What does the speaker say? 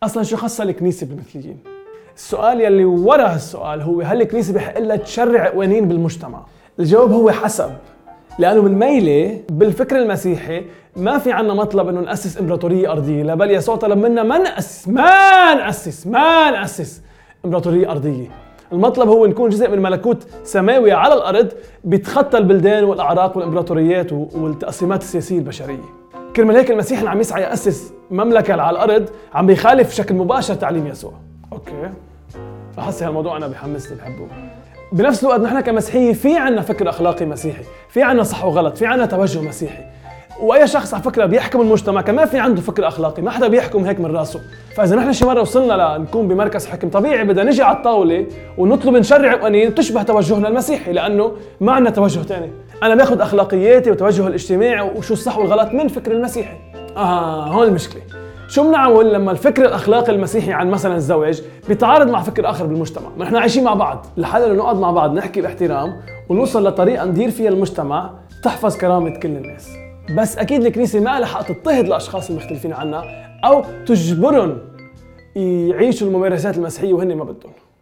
اصلا شو خصها الكنيسه بالمثليين؟ السؤال يلي ورا هالسؤال هو هل الكنيسه بحق لها تشرع قوانين بالمجتمع؟ الجواب هو حسب. لانه بالميله بالفكر المسيحي ما في عنا مطلب انه نأسس امبراطوريه ارضيه، لا بل يسوع طلب منا ما نأسس امبراطوريه ارضيه. المطلب هو نكون جزء من ملكوت سماوي على الارض بيتخطى البلدان والاعراق والامبراطوريات والتقسيمات السياسيه البشريه. كرمال هيك المسيح اللي عم يسعى يأسس مملكه على الارض عم بيخالف بشكل مباشر تعليم يسوع. اوكي، بحس هالموضوع انا بحمسني بحبه. بنفس الوقت نحن كمسيحيه في عنا فكر اخلاقي مسيحي، في عنا صح وغلط، في عنا توجه مسيحي. واي شخص على فكره بيحكم المجتمع كمان في عنده فكر اخلاقي، ما حدا بيحكم هيك من راسه. فاذا نحن شي مره وصلنا لنكون بمركز حكم طبيعي بدنا نجي على الطاوله ونطلب نشرع قوانين تشبه توجهنا المسيحي، لانه ما عندنا توجه ثاني. انا باخذ اخلاقياتي وتوجه الاجتماعي وشو الصح والغلط من فكر المسيحي. هون المشكله. شو بنعمل لما الفكر الاخلاقي المسيحي عن مثلا الزواج بيتعارض مع فكر اخر بالمجتمع؟ ما نحن عايشين مع بعض، الحل انه نقعد مع بعض نحكي باحترام ونوصل لطريقه ندير فيها المجتمع تحفظ كرامه كل الناس. بس اكيد الكنيسه ما لها حق تضطهد الاشخاص المختلفين عنا او تجبرهم يعيشوا الممارسات المسيحيه وهن ما بدهم.